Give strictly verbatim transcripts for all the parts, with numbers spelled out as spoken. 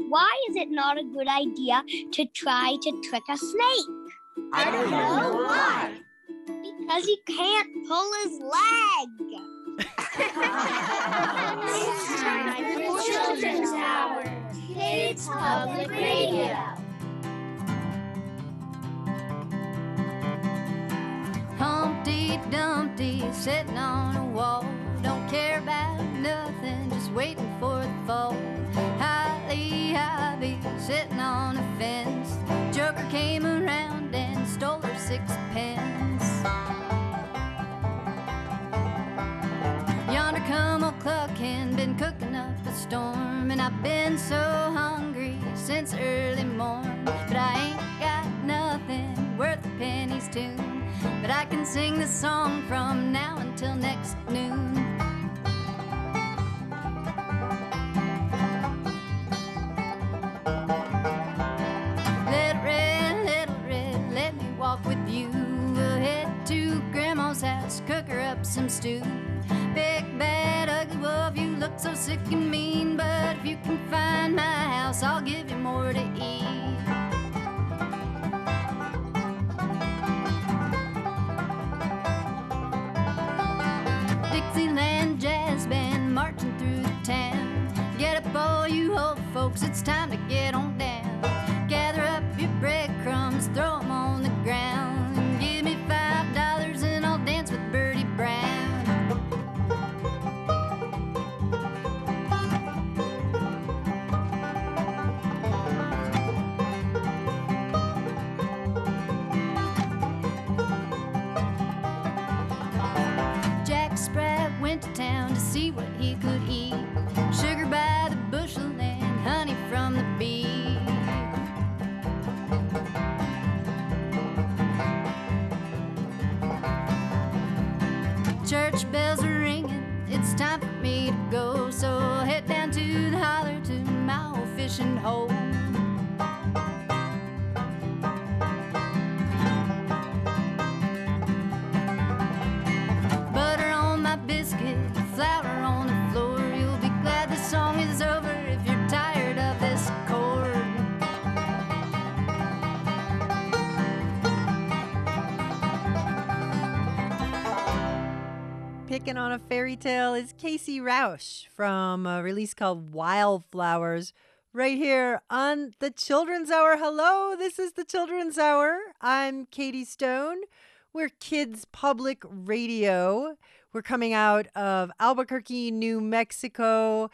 Why is it not a good idea to try to trick a snake? I don't know. Why? Because he can't pull his leg. It's time for Children's Hour. Kids Public Radio. Humpty Dumpty sitting on a wall, don't care about nothing, just waiting for the fall. Holly Hobby sitting on a fence, Joker came around and stole her sixpence. Yonder come old Cluckin', been cooking up a storm, and I've been so hungry since early morn. But I ain't got nothing worth a penny's tune, but I can sing this song from now until next noon. Little red, little red, let me walk with you. We'll head to Grandma's house, cook her up some stew. Big, bad, ugly wolf, you look so sick and mean, but if you can find my house, I'll give you more to eat. Dixieland jazz band marching through the town. Get up all you old folks, it's time to get on down. Gather up your breadcrumbs, throw them on the ground. Give me five dollars and I'll dance with Bertie Brown. Jack Sprat went to town to see what he could eat. Sugar by the bushel and honey from the bee. Church bells are ringing, it's time for me to go. So I'll head down to the holler to my old fishing hole. Butter on my biscuit, flour on the floor. You'll be glad the song is over if you're tired of this chord. Picking on a Fairy Tale is Casey Rausch from a release called Wildflowers right here on the Children's Hour. Hello, this is the Children's Hour. I'm Katie Stone. We're Kids Public Radio. We're coming out of Albuquerque, New Mexico,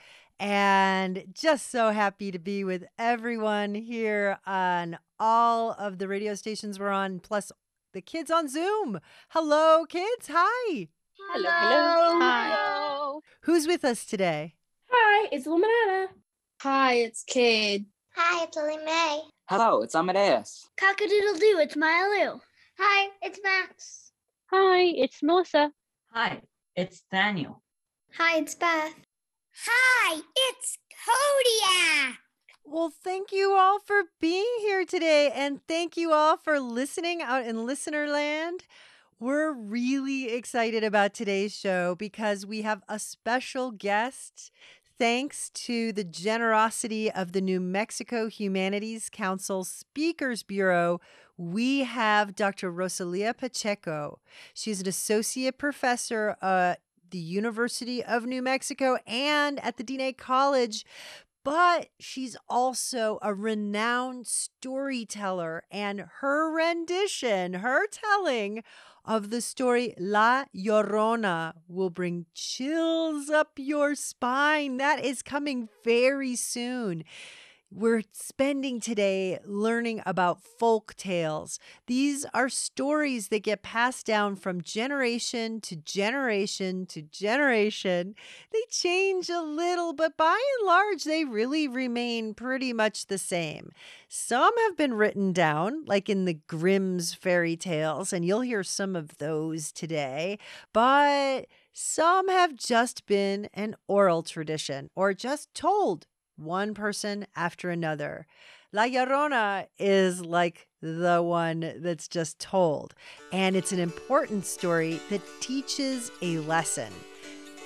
and just so happy to be with everyone here on all of the radio stations we're on, plus the kids on Zoom. Hello, kids. Hi. Hello, hello. Hi. Who's with us today? Hi, it's Luminata. Hi, it's Cade. Hi, it's Lily Mae. Hello, it's Amadeus. Cock-a-doodle-doo, it's Maya Lou. Hi, it's Max. Hi, it's Melissa. Hi, it's Daniel. Hi, it's Beth. Hi, it's Kodiak. Well, thank you all for being here today, and thank you all for listening out in listener land. We're really excited about today's show because we have a special guest. Thanks to the generosity of the New Mexico Humanities Council Speakers Bureau, we have Doctor Rosalia Pacheco. She's an associate professor at the University of New Mexico and at the D N A College, but she's also a renowned storyteller, and her rendition, her telling of the story La Llorona will bring chills up your spine. That is coming very soon. We're spending today learning about folk tales. These are stories that get passed down from generation to generation to generation. They change a little, but by and large, they really remain pretty much the same. Some have been written down, like in the Grimm's fairy tales, and you'll hear some of those today, but some have just been an oral tradition or just told one person after another. La Llorona is like the one that's just told, and it's an important story that teaches a lesson.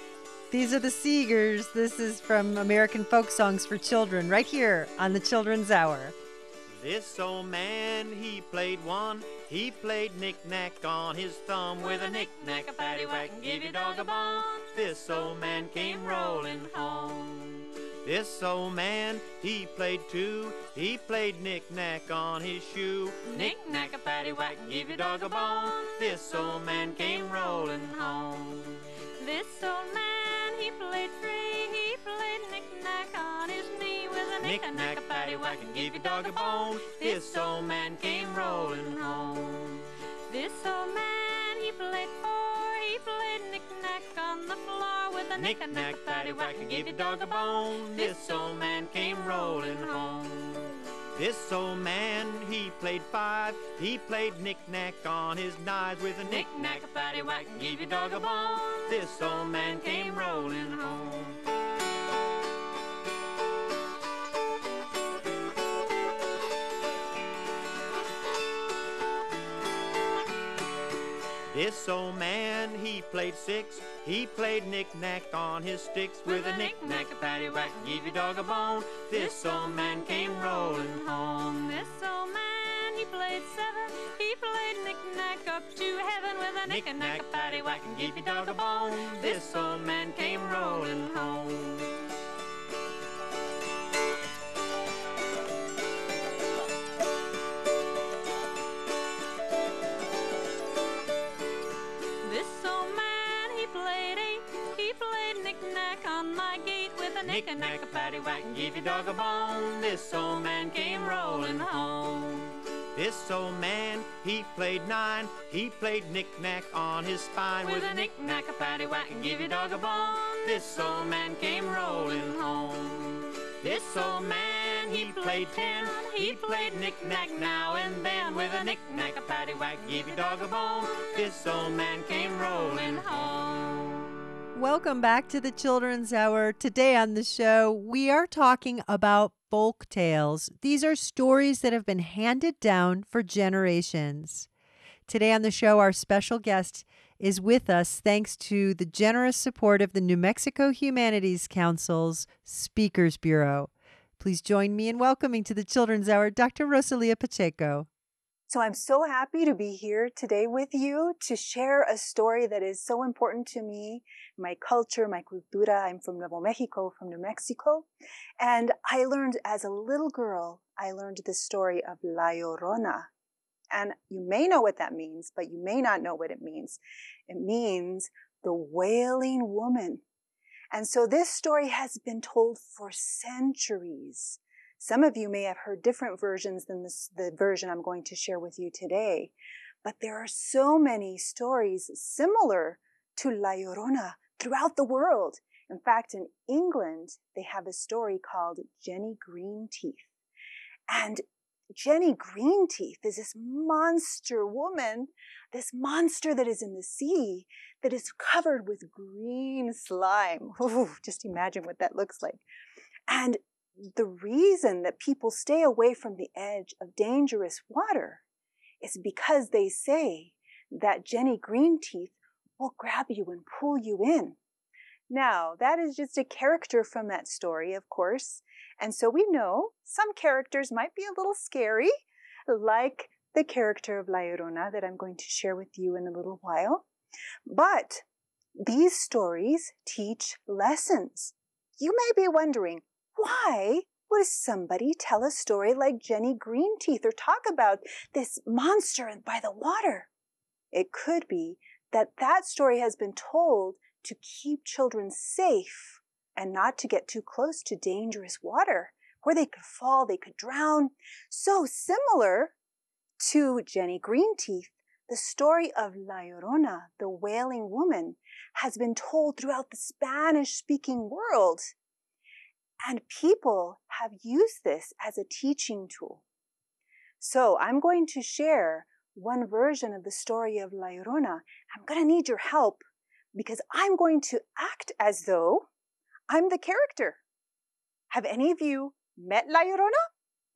These are the Seegers. This is from American Folk Songs for Children, right here on the Children's Hour. This old man, he played one. He played knick-knack on his thumb with a knick-knack, a paddywhack, and give your dog a bone. This old man came rolling home. This old man, he played two. He played knick-knack on his shoe. Knick-knack, a paddywhack, and give your dog a bone. This old man came rolling home. This old man, he played free. He played knick-knack on his knee with a Knick-knack, a paddywhack, and give your dog a bone. This old man came rolling home. This old man, he played four. He played knick-knack on the floor with a Knick-knack, a paddywhack, and give your dog a bone. This old man came rolling home. This old man, he played five. He played knick-knack on his knives with a knick-knack, a paddywhack, and give your dog a bone. This old man came rolling home. This old man, he played six. He played knick-knack on his sticks with a knick-knack, a paddywhack, and give your dog a bone. This old man came rolling home. This old man, he played seven. He played knick-knack up to heaven with a Knick-knack, a paddywhack, and give your dog a bone. This old man came rolling home. Knick-knack, a paddywhack, and give your dog a bone. This old man came rolling home. This old man, he played nine. He played knick-knack on his spine with a knick-knack, a paddywhack, and give your dog a bone. This old man came rolling home. This old man, he played ten. He played knick-knack now and then with a knick-knack, a paddywhack, give your dog a bone. This old man came rolling home. Welcome back to the Children's Hour. Today on the show, we are talking about folk tales. These are stories that have been handed down for generations. Today on the show, our special guest is with us thanks to the generous support of the New Mexico Humanities Council's Speakers Bureau. Please join me in welcoming to the Children's Hour Doctor Rosalia Pacheco. So I'm so happy to be here today with you to share a story that is so important to me, my culture, my cultura. I'm from Nuevo Mexico, from New Mexico. And I learned as a little girl, I learned the story of La Llorona. And you may know what that means, but you may not know what it means. It means the wailing woman. And so this story has been told for centuries. Some of you may have heard different versions than this, the version I'm going to share with you today. But there are so many stories similar to La Llorona throughout the world. In fact, in England, they have a story called Jenny Greenteeth. And Jenny Greenteeth is this monster woman, this monster that is in the sea, that is covered with green slime. Ooh, just imagine what that looks like. And the reason that people stay away from the edge of dangerous water is because they say that Jenny Greenteeth will grab you and pull you in. Now, that is just a character from that story, of course. And so we know some characters might be a little scary, like the character of La Llorona that I'm going to share with you in a little while. But these stories teach lessons. You may be wondering, why would somebody tell a story like Jenny Greenteeth or talk about this monster by the water? It could be that that story has been told to keep children safe and not to get too close to dangerous water where they could fall, they could drown. So similar to Jenny Greenteeth, the story of La Llorona, the wailing woman, has been told throughout the Spanish-speaking world. And people have used this as a teaching tool. So I'm going to share one version of the story of La Llorona. I'm going to need your help because I'm going to act as though I'm the character. Have any of you met La Llorona?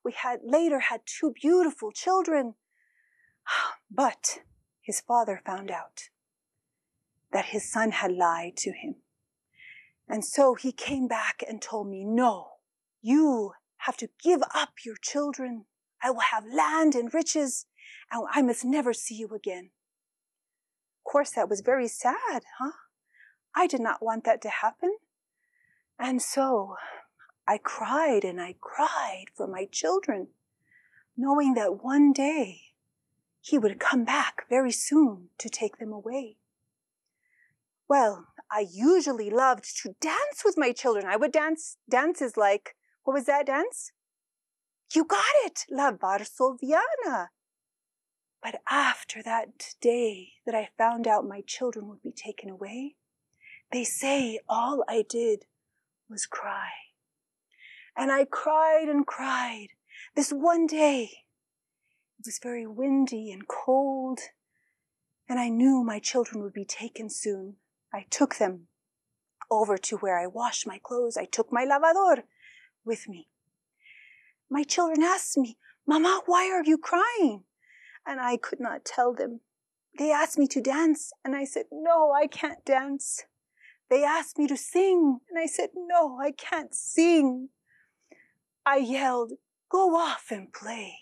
We had later had two beautiful children. But his father found out that his son had lied to him. And so he came back and told me, no, you have to give up your children. I will have land and riches, and I must never see you again. Of course, that was very sad, huh? I did not want that to happen. And so I cried and I cried for my children, knowing that one day he would come back very soon to take them away. Well, I usually loved to dance with my children. I would dance dances like, what was that dance? You got it, La Varsoviana. But after that day that I found out my children would be taken away, they say all I did was cry. And I cried and cried. This one day, it was very windy and cold, and I knew my children would be taken soon. I took them over to where I wash my clothes. I took my lavador with me. My children asked me, Mama, why are you crying? And I could not tell them. They asked me to dance, and I said, no, I can't dance. They asked me to sing, and I said, no, I can't sing. I yelled, go off and play.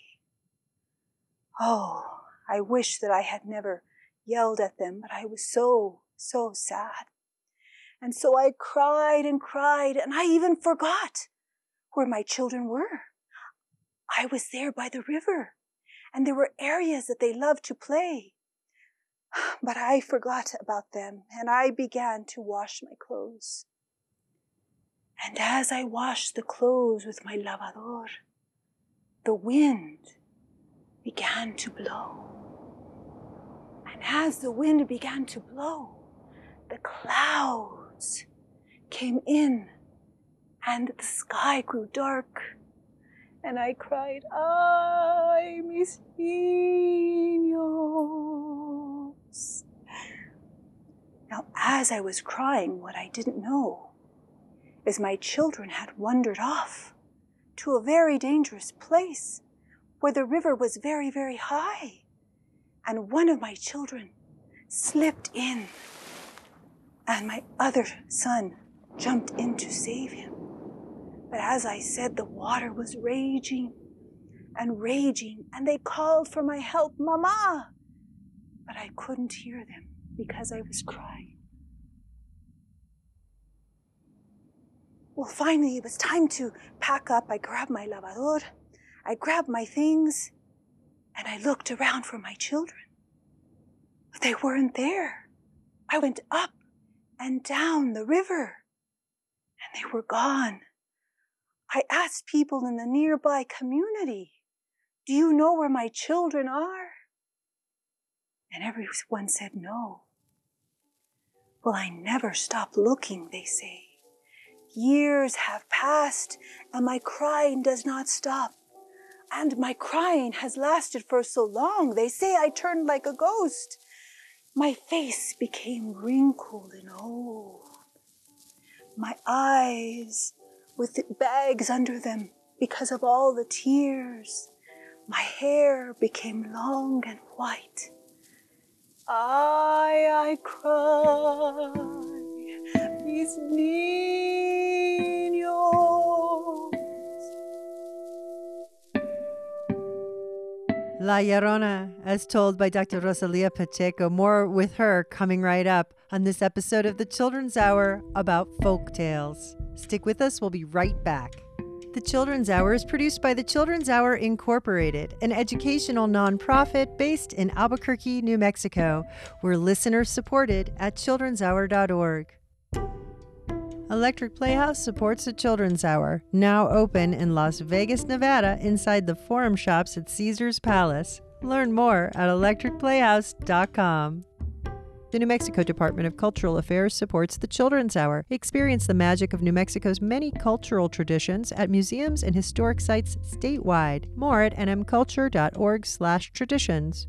Oh, I wish that I had never yelled at them, but I was so, so sad. And so I cried and cried, and I even forgot where my children were. I was there by the river, and there were areas that they loved to play. But I forgot about them, and I began to wash my clothes. And as I washed the clothes with my lavador, the wind began to blow. And as the wind began to blow, the clouds came in, and the sky grew dark. And I cried, ay, mis niños. Now, as I was crying, what I didn't know is my children had wandered off to a very dangerous place where the river was very, very high. And one of my children slipped in, and my other son jumped in to save him. But as I said, the water was raging and raging, and they called for my help, Mama! But I couldn't hear them because I was crying. Well, finally, it was time to pack up. I grabbed my lavador, I grabbed my things, and I looked around for my children. But they weren't there. I went up and down the river, and they were gone. I asked people in the nearby community, do you know where my children are? And everyone said no. Well, I never stopped looking, they say. Years have passed, and my crying does not stop. And my crying has lasted for so long. They say I turned like a ghost. My face became wrinkled and old. My eyes with bags under them because of all the tears. My hair became long and white. I, I cry, mis niños. La Llorona, as told by Doctor Rosalia Pacheco. More with her coming right up on this episode of the Children's Hour about folk tales. Stick with us, we'll be right back. The Children's Hour is produced by the Children's Hour Incorporated, an educational nonprofit based in Albuquerque, New Mexico. We're listener supported at children's hour dot org. Electric Playhouse supports the Children's Hour, now open in Las Vegas, Nevada, inside the Forum Shops at Caesars Palace. Learn more at electric playhouse dot com. The New Mexico Department of Cultural Affairs supports the Children's Hour. Experience the magic of New Mexico's many cultural traditions at museums and historic sites statewide. More at n m culture dot org slash traditions.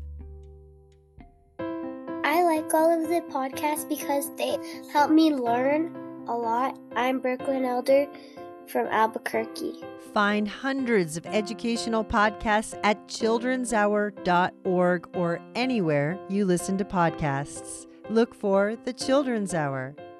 I like all of the podcasts because they help me learn a lot. I'm Brooklyn Elder from Albuquerque. Find hundreds of educational podcasts at children's hour dot org or anywhere you listen to podcasts. Look for The Children's Hour.